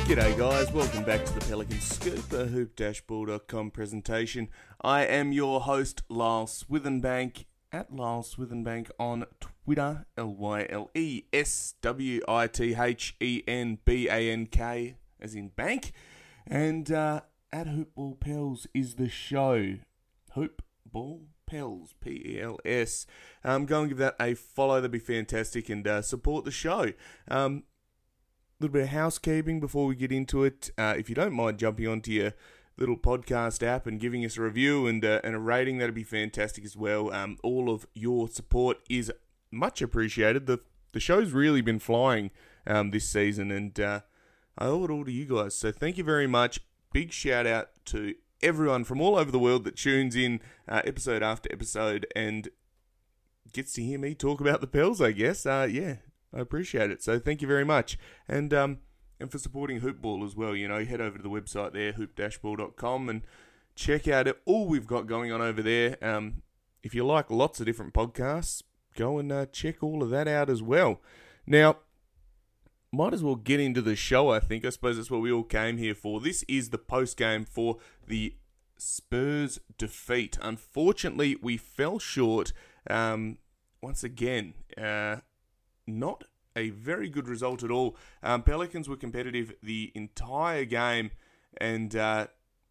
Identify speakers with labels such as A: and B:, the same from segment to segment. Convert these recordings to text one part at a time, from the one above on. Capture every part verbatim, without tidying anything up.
A: G'day guys, welcome back to the Pelican Scoop, a hoop dash ball dot com presentation. I am your host, Lyle Swithenbank, at Lyle Swithenbank on Twitter, L Y L E S W I T H E N B A N K, as in bank, and uh, at Hoopball Pels is the show. Hoopball Pels, P E L S. Um, go and give that a follow, that'd be fantastic, and uh, support the show. Um, little bit of housekeeping before we get into it. Uh, if you don't mind jumping onto your little podcast app and giving us a review and, uh, and a rating, that'd be fantastic as well. Um, all of your support is much appreciated. The the show's really been flying um, this season, and uh, I owe it all to you guys. So thank you very much. Big shout out to everyone from all over the world that tunes in uh, episode after episode and gets to hear me talk about the Pels, I guess. Uh, yeah. I appreciate it. So thank you very much. And um, and for supporting Hoopball as well. You know, head over to the website there, hoop dash ball dot com, and check out all we've got going on over there. Um, if you like lots of different podcasts, go and uh, check all of that out as well. Now, might as well get into the show, I think. I suppose that's what we all came here for. This is the post-game for the Spurs defeat. Unfortunately, we fell short um, once again. Uh Not a very good result at all. Um, Pelicans were competitive the entire game, and uh,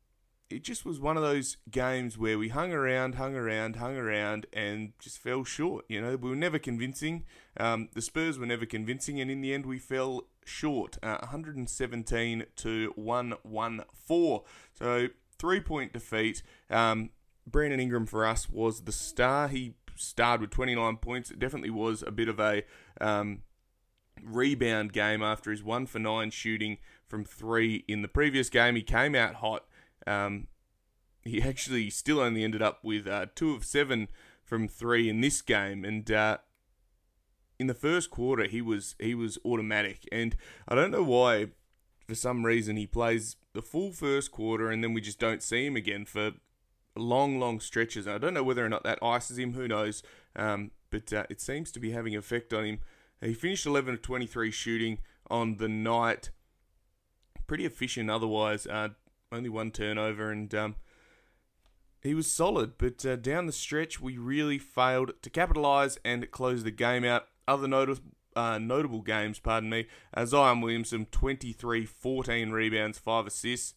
A: it just was one of those games where we hung around, hung around, hung around, and just fell short. You know, we were never convincing. Um, the Spurs were never convincing, and in the end, we fell short, uh, one seventeen to one fourteen. So three-point defeat. Um, Brandon Ingram for us was the star. He starred with twenty-nine points. It definitely was a bit of a um, rebound game after his one for nine shooting from three in the previous game. He came out hot. Um, he actually still only ended up with uh, two of seven from three in this game, and uh, in the first quarter he was he was automatic. And I don't know why, for some reason, he plays the full first quarter and then we just don't see him again for long, long stretches. I don't know whether or not that ices him, who knows, um, but uh, it seems to be having an effect on him. He finished eleven of twenty-three shooting on the night. Pretty efficient otherwise, uh, only one turnover, and um, he was solid, but uh, down the stretch we really failed to capitalise and close the game out. Other notable, uh, notable games, pardon me, uh, Zion Williamson, twenty-three, fourteen rebounds, five assists.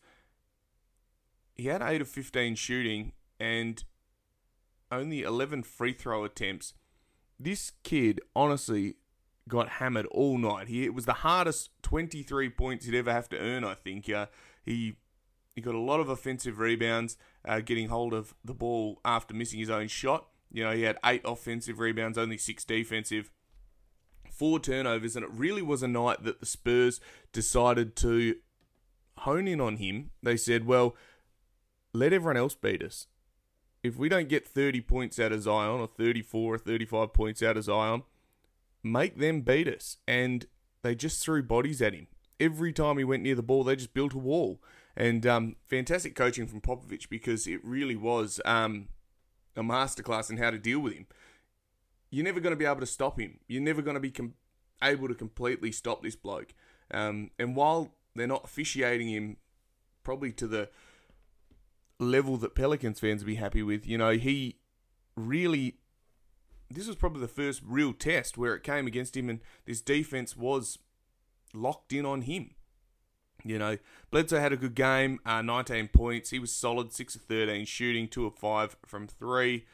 A: He had eight of fifteen shooting and only eleven free throw attempts. This kid honestly got hammered all night. He, it was the hardest twenty-three points he'd ever have to earn, I think. Uh, he he got a lot of offensive rebounds, uh, getting hold of the ball after missing his own shot. You know, he had eight offensive rebounds, only six defensive, four turnovers, and it really was a night that the Spurs decided to hone in on him. They said, well, let everyone else beat us. If we don't get thirty points out of Zion, or thirty-four or thirty-five points out of Zion, make them beat us. And they just threw bodies at him. Every time he went near the ball, they just built a wall. And um, fantastic coaching from Popovich, because it really was um, a masterclass in how to deal with him. You're never going to be able to stop him. You're never going to be com- able to completely stop this bloke. Um, and while they're not officiating him probably to the level that Pelicans fans would be happy with, you know, he really, this was probably the first real test where it came against him and this defense was locked in on him. You know, Bledsoe had a good game, uh, nineteen points. He was solid, six of thirteen shooting, two of five from three.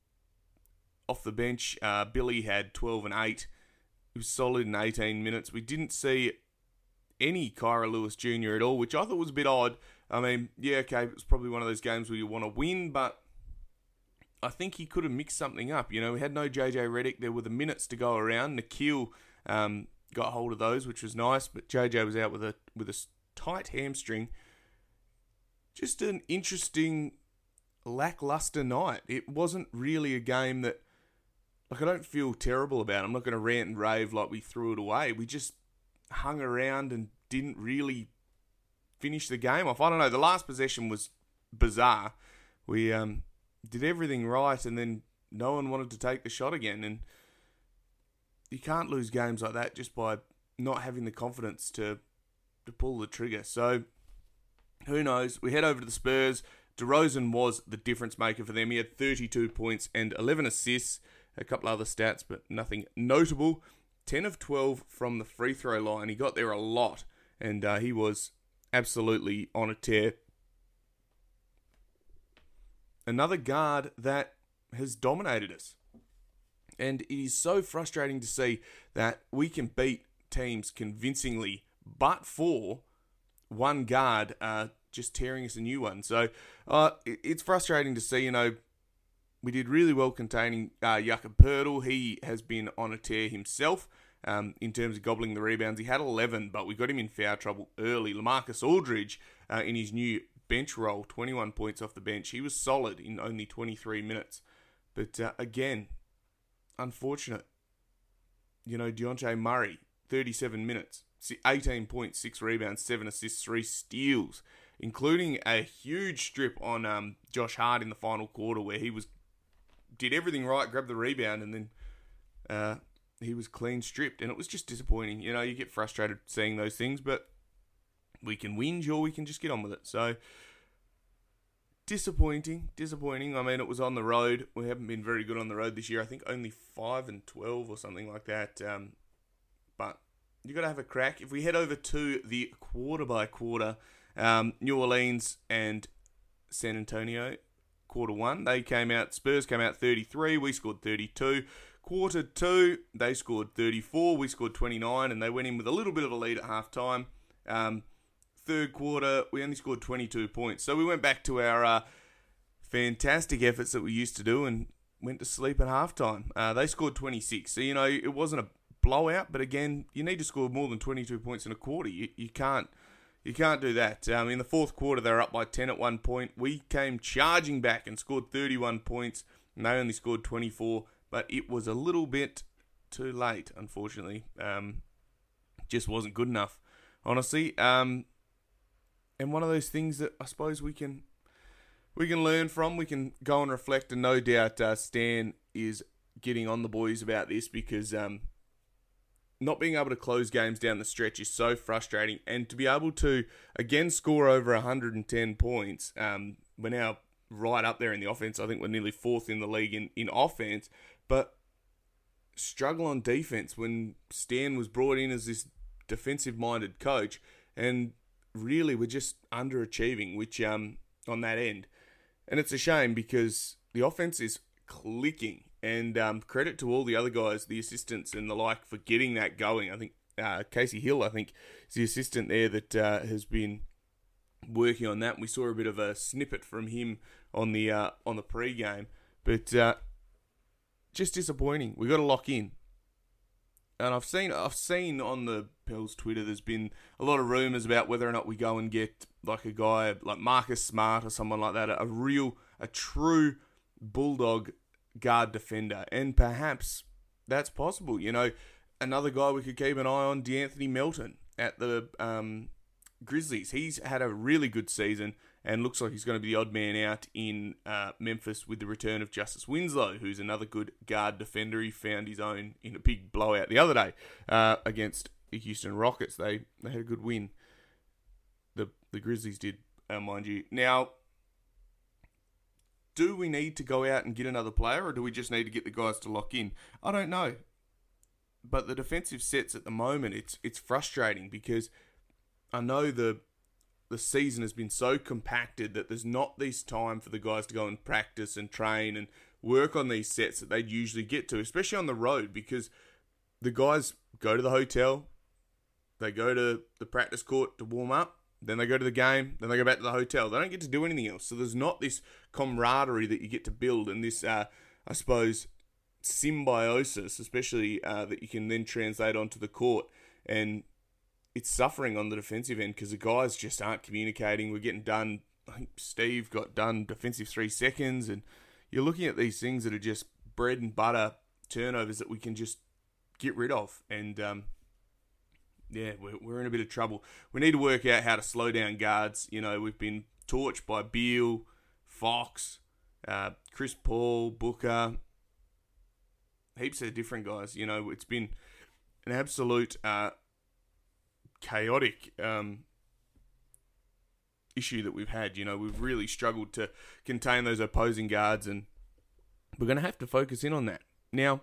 A: Off the bench, uh, Billy had twelve and eight. He was solid in eighteen minutes. We didn't see any Kyra Lewis Junior at all, which I thought was a bit odd. I mean, yeah, okay, it was probably one of those games where you want to win, but I think he could have mixed something up. You know, we had no J J Redick. There were the minutes to go around. Nikhil um, got hold of those, which was nice, but J J was out with a with a tight hamstring. Just an interesting, lackluster night. It wasn't really a game that, like, I don't feel terrible about. I'm not going to rant and rave like we threw it away. We just hung around and didn't really finish the game off. I don't know. The last possession was bizarre. We um, did everything right, and then no one wanted to take the shot again. And you can't lose games like that just by not having the confidence to to pull the trigger. So, who knows? We head over to the Spurs. DeRozan was the difference maker for them. He had thirty-two points and eleven assists. A couple other stats, but nothing notable. ten of twelve from the free throw line. He got there a lot, and uh, he was absolutely on a tear. Another guard that has dominated us. And it is so frustrating to see that we can beat teams convincingly, but for one guard uh, just tearing us a new one. So uh, it, it's frustrating to see, you know, we did really well containing uh, Jakob Poeltl. He has been on a tear himself um, in terms of gobbling the rebounds. He had eleven, but we got him in foul trouble early. LaMarcus Aldridge, uh, in his new bench role, twenty-one points off the bench. He was solid in only twenty-three minutes. But uh, again, unfortunate. You know, Dejounte Murray, thirty-seven minutes, eighteen points, six rebounds, seven assists, three steals, including a huge strip on um, Josh Hart in the final quarter where he was did everything right, grabbed the rebound, and then uh, he was clean stripped. And it was just disappointing. You know, you get frustrated seeing those things, but we can whinge or we can just get on with it. So, disappointing, disappointing. I mean, it was on the road. We haven't been very good on the road this year. I think only five and twelve or something like that. Um, but you got to have a crack. If we head over to the quarter by quarter, um, New Orleans and San Antonio, quarter one, they came out. Spurs came out thirty-three. We scored thirty-two. Quarter two, they scored thirty-four. We scored twenty-nine, and they went in with a little bit of a lead at halftime. Um, Third quarter, we only scored twenty-two points. So we went back to our uh, fantastic efforts that we used to do and went to sleep at halftime. Uh, they scored twenty-six. So, you know, it wasn't a blowout, but again, you need to score more than twenty-two points in a quarter. You, you can't you can't do that. Um, in the fourth quarter, they were up by ten at one point. We came charging back and scored thirty-one points, and they only scored twenty-four. But it was a little bit too late, unfortunately. Um, just wasn't good enough, honestly. Um, And one of those things that I suppose we can we can learn from, we can go and reflect, and no doubt uh, Stan is getting on the boys about this because um, not being able to close games down the stretch is so frustrating. And to be able to, again, score over one hundred ten points, um, we're now right up there in the offense. I think we're nearly fourth in the league in, in offense, but struggle on defense when Stan was brought in as this defensive-minded coach, and really we're just underachieving, which um on that end. And it's a shame because the offense is clicking, and um, credit to all the other guys, the assistants and the like, for getting that going. I think uh, Casey Hill, I think, is the assistant there that uh, has been working on that. We saw a bit of a snippet from him on the uh, on the pre-game, but uh, just disappointing. We got to lock in. And I've seen I've seen on the Pels Twitter, there's been a lot of rumours about whether or not we go and get like a guy like Marcus Smart or someone like that, a real, a true bulldog guard defender. And perhaps that's possible. You know, another guy we could keep an eye on, DeAnthony Melton at the um, Grizzlies. He's had a really good season and looks like he's going to be the odd man out in uh, Memphis with the return of Justice Winslow, who's another good guard defender. He found his own in a big blowout the other day uh, against the Houston Rockets. They they had a good win. The the Grizzlies did, uh, mind you. Now, do we need to go out and get another player, or do we just need to get the guys to lock in? I don't know. But the defensive sets at the moment, it's it's frustrating because I know the the season has been so compacted that there's not this time for the guys to go and practice and train and work on these sets that they'd usually get to, especially on the road, because the guys go to the hotel, they go to the practice court to warm up, then they go to the game, then they go back to the hotel. They don't get to do anything else. So there's not this camaraderie that you get to build, and this, uh, I suppose, symbiosis, especially uh, that you can then translate onto the court. And it's suffering on the defensive end because the guys just aren't communicating. We're getting done. I think Steve got done defensive three seconds, and you're looking at these things that are just bread and butter turnovers that we can just get rid of. And um, yeah, we're, we're in a bit of trouble. We need to work out how to slow down guards. You know, we've been torched by Beal, Fox, uh, Chris Paul, Booker, heaps of different guys. You know, it's been an absolute Uh, chaotic um, issue that we've had. You know, we've really struggled to contain those opposing guards, and we're going to have to focus in on that. Now,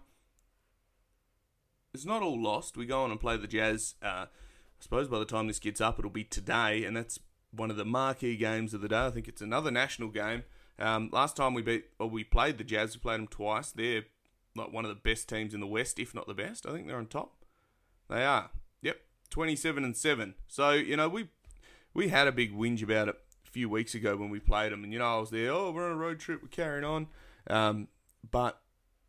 A: it's not all lost. We go on and play the Jazz. Uh, I suppose by the time this gets up, it'll be today, and that's one of the marquee games of the day. I think it's another national game. Um, last time we beat, or we played the Jazz, we played them twice. They're like one of the best teams in the West, if not the best. I think they're on top. They are. Yep, twenty-seven and seven. So you know we we had a big whinge about it a few weeks ago when we played them, and you know I was there. Oh, we're on a road trip. We're carrying on, um, but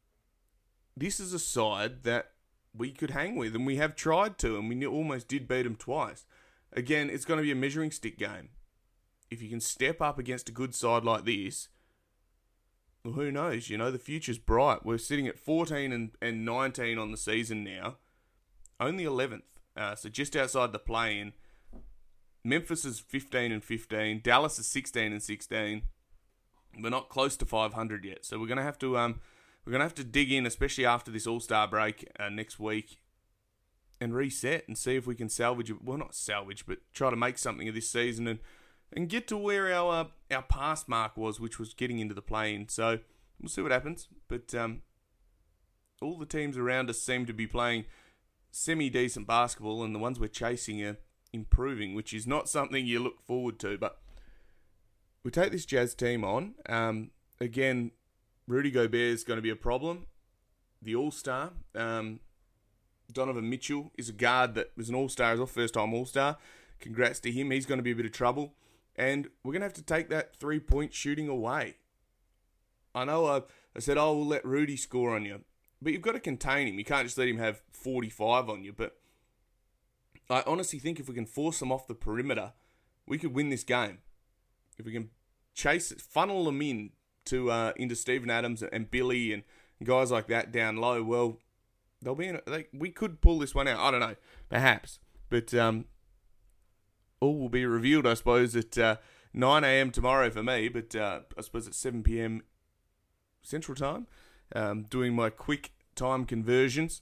A: this is a side that we could hang with, and we have tried to, and we almost did beat them twice. Again, it's going to be a measuring stick game. If you can step up against a good side like this, well, who knows? You know, the future's bright. We're sitting at fourteen and, and nineteen on the season now. Only eleventh. Uh, so just outside the play-in. Memphis is fifteen and fifteen. Dallas is sixteen and sixteen. We're not close to five hundred yet. So we're going to have to um we're going to have to dig in, especially after this All-Star break uh, next week, and reset and see if we can salvage it. Well, not salvage, but try to make something of this season and and get to where our uh, our past mark was, which was getting into the play-in. So we'll see what happens. But um, all the teams around us seem to be playing semi-decent basketball, and the ones we're chasing are improving, which is not something you look forward to. But we take this Jazz team on. Um, again, Rudy Gobert is going to be a problem. The All-Star, um, Donovan Mitchell, is a guard that was an All-Star as well, first-time All-Star. Congrats to him. He's going to be a bit of trouble. And we're going to have to take that three-point shooting away. I know I, I said, oh, we'll let Rudy score on you. But you've got to contain him. You can't just let him have forty-five on you. But I honestly think if we can force them off the perimeter, we could win this game. If we can chase it, funnel them in to uh, into Steven Adams and Billy and guys like that down low, well, they'll be in. They, we could pull this one out. I don't know, perhaps. But um, all will be revealed, I suppose, at uh, nine a.m. tomorrow for me. But uh, I suppose at seven p.m. Central Time. Um, doing my quick time conversions.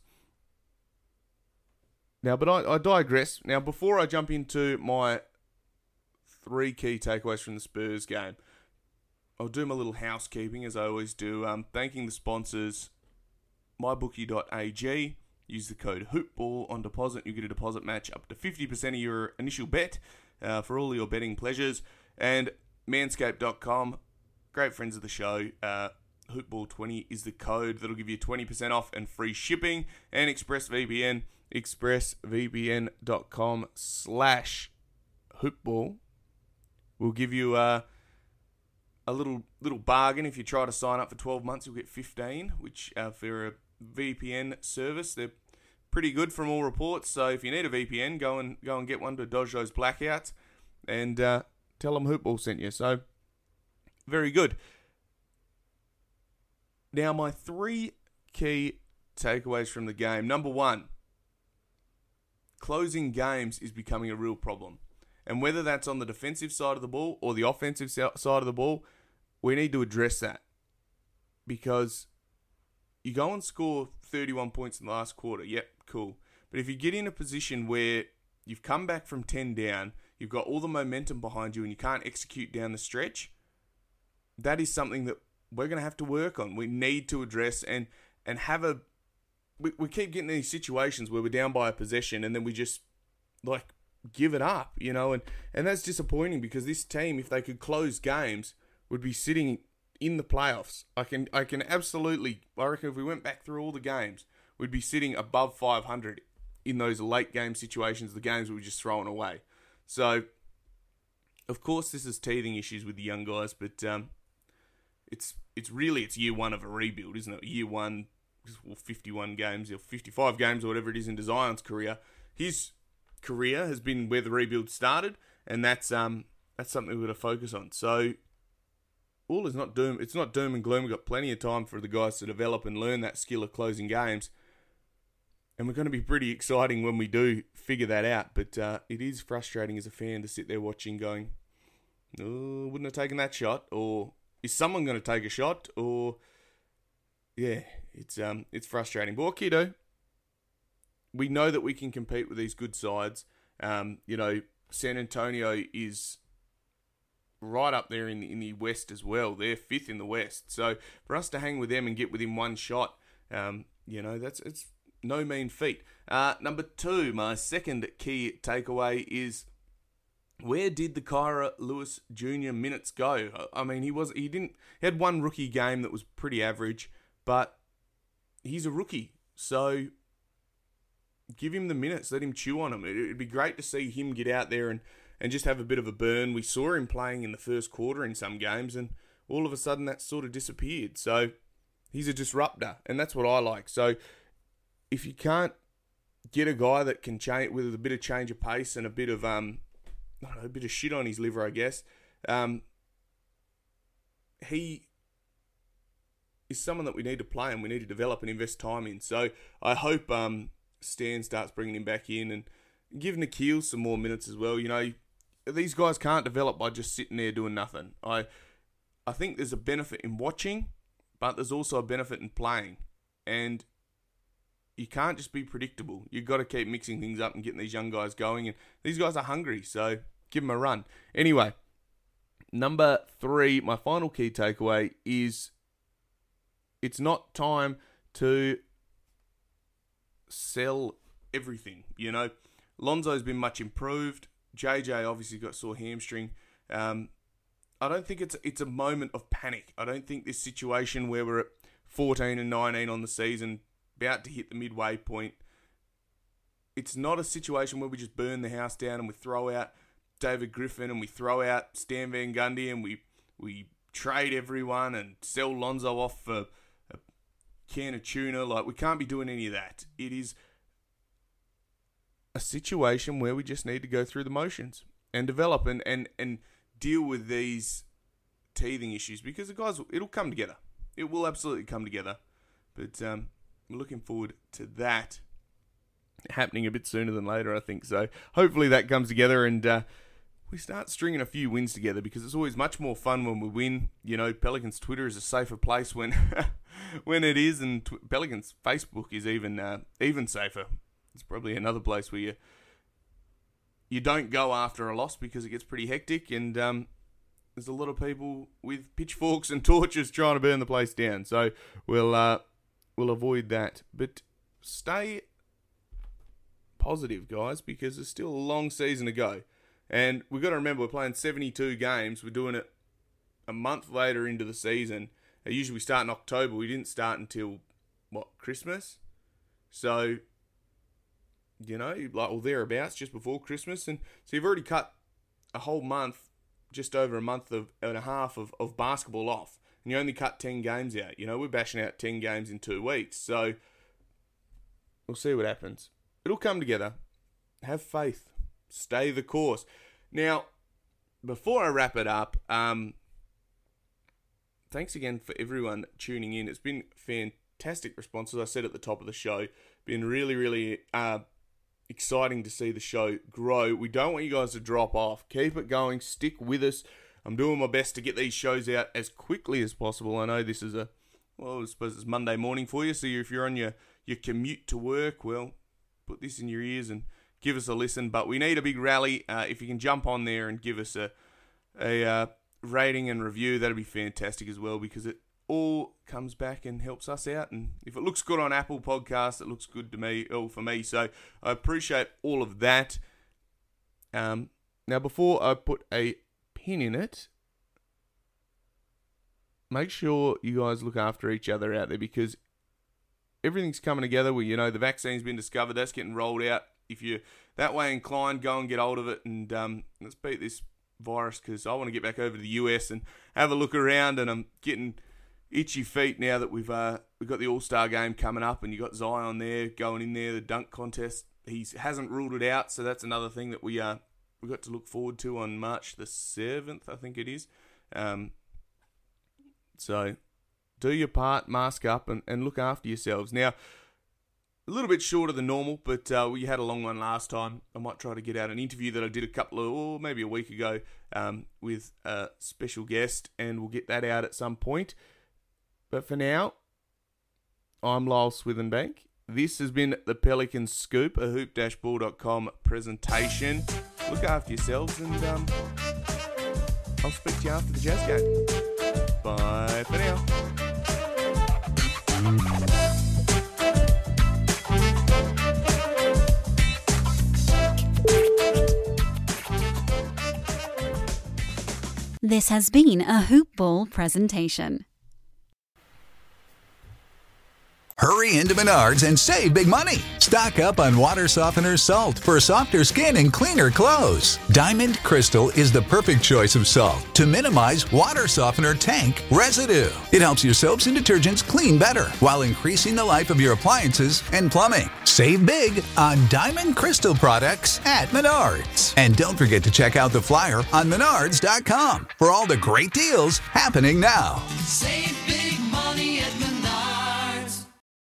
A: Now, but I, I digress. Now, before I jump into my three key takeaways from the Spurs game, I'll do my little housekeeping, as I always do. Um, thanking the sponsors, my bookie dot a g. Use the code HOOPBALL on deposit. You get a deposit match up to fifty percent of your initial bet uh, for all your betting pleasures. And manscaped dot com, great friends of the show. Uh, Hoopball twenty is the code that'll give you twenty percent off and free shipping. And ExpressVPN, expressvpn.com slash Hoopball will give you uh, a little little bargain. If you try to sign up for twelve months, you'll get fifteen, which uh, for a V P N service, they're pretty good from all reports. So if you need a V P N, go and go and get one to dodge those blackouts, and uh, tell them Hoopball sent you. So very good. Now, my three key takeaways from the game. Number one, closing games is becoming a real problem. And whether that's on the defensive side of the ball or the offensive side of the ball, we need to address that. Because you go and score thirty-one points in the last quarter, yep, cool. But if you get in a position where you've come back from ten down, you've got all the momentum behind you and you can't execute down the stretch, that is something that we're going to have to work on. We need to address and and have a... We, we keep getting these situations where we're down by a possession and then we just, like, give it up, you know? And, and that's disappointing because this team, if they could close games, would be sitting in the playoffs. I can I can absolutely... I reckon if we went back through all the games, we'd be sitting above five hundred in those late game situations, the games we were just throwing away. So, of course, this is teething issues with the young guys, but... um. It's it's really, it's year one of a rebuild, isn't it? Year one, well, fifty-one games, or fifty-five games, or whatever it is in Zion's career. His career has been where the rebuild started, and that's um that's something we're going to focus on. So, all is not doom. It's not doom and gloom. We've got plenty of time for the guys to develop and learn that skill of closing games. And we're going to be pretty exciting when we do figure that out. But uh, it is frustrating as a fan to sit there watching going, oh, wouldn't have taken that shot, or... Is someone going to take a shot? Or, yeah, it's um, it's frustrating. But what can you do? We know that we can compete with these good sides, Um, you know, San Antonio is right up there in the, in the West as well. They're fifth in the West. So for us to hang with them and get within one shot, um, you know, that's it's no mean feat. Uh, number two, my second key takeaway is, where did the Kyra Lewis Junior minutes go? I mean, he was he didn't he had one rookie game that was pretty average, but he's a rookie, so give him the minutes, let him chew on them. It'd be great to see him get out there and, and just have a bit of a burn. We saw him playing in the first quarter in some games, and all of a sudden that sort of disappeared. So he's a disruptor, and that's what I like. So if you can't get a guy that can change with a bit of change of pace and a bit of um. I don't know, a bit of shit on his liver, I guess. Um, he is someone that we need to play and we need to develop and invest time in. So I hope um, Stan starts bringing him back in and give Nikhil some more minutes as well. You know, these guys can't develop by just sitting there doing nothing. I I think there's a benefit in watching, but there's also a benefit in playing. And you can't just be predictable. You've got to keep mixing things up and getting these young guys going. And these guys are hungry, so give them a run. Anyway, number three, my final key takeaway is it's not time to sell everything. You know, Lonzo's been much improved. J J obviously got sore hamstring. Um, I don't think it's it's a moment of panic. I don't think this situation where we're at fourteen and nineteen on the season, about to hit the midway point, it's not a situation where we just burn the house down and we throw out David Griffin and we throw out Stan Van Gundy and we we trade everyone and sell Lonzo off for a can of tuna. Like, we can't be doing any of that. It is a situation where we just need to go through the motions and develop and, and, and deal with these teething issues, because the guys, it'll come together. It will absolutely come together. But um, we're looking forward to that happening a bit sooner than later, I think. So hopefully that comes together and uh, we start stringing a few wins together, because it's always much more fun when we win. You know, Pelicans Twitter is a safer place when when it is, and tw- Pelicans Facebook is even uh, even safer. It's probably another place where you you don't go after a loss because it gets pretty hectic, and um, there's a lot of people with pitchforks and torches trying to burn the place down. So we'll uh, we'll avoid that. But stay positive, guys, because there's still a long season to go. And we've got to remember, we're playing seventy-two games. We're doing it a month later into the season. Usually we start in October. We didn't start until, what, Christmas? So, you know, like, well, thereabouts, just before Christmas. And so you've already cut a whole month, just over a month of, and a half of, of basketball off. And you only cut ten games out. You know, we're bashing out ten games in two weeks. So we'll see what happens. It'll come together. Have faith. Stay the course. Now, before I wrap it up, um, thanks again for everyone tuning in. It's been fantastic response. As I said at the top of the show, been really, really uh, exciting to see the show grow. We don't want you guys to drop off. Keep it going. Stick with us. I'm doing my best to get these shows out as quickly as possible. I know this is a, well, I suppose it's Monday morning for you, so if you're on your, your commute to work, well, put this in your ears and give us a listen. But we need a big rally. Uh, if you can jump on there and give us a a uh, rating and review, that'd be fantastic as well, because it all comes back and helps us out. And if it looks good on Apple Podcasts, it looks good to me, or for me. So I appreciate all of that. Um, now, before I put a pin in it, make sure you guys look after each other out there, because everything's coming together. Well, you know, the vaccine's been discovered. That's getting rolled out. If you're that way inclined, go and get hold of it, and um, let's beat this virus, because I want to get back over to the U S and have a look around, and I'm getting itchy feet now that we've uh, we've got the All-Star game coming up, and you got Zion there going in there, the dunk contest. He hasn't ruled it out, so that's another thing that we uh we got to look forward to on March the seventh, I think it is. Um, so do your part, mask up, and, and look after yourselves. Now, a little bit shorter than normal, but uh, we had a long one last time. I might try to get out an interview that I did a couple of, or maybe a week ago, um, with a special guest, and we'll get that out at some point. But for now, I'm Lyle Swithenbank, This has been the Pelican Scoop, a hoop dash ball dot com presentation. Look after yourselves, and um, I'll speak to you after the Jazz game. Bye for now.
B: This has been a Hoop Ball presentation.
C: Hurry into Menards and save big money. Stock up on water softener salt for softer skin and cleaner clothes. Diamond Crystal is the perfect choice of salt to minimize water softener tank residue. It helps your soaps and detergents clean better while increasing the life of your appliances and plumbing. Save big on Diamond Crystal products at Menards. And don't forget to check out the flyer on menards dot com for all the great deals happening now.
D: Save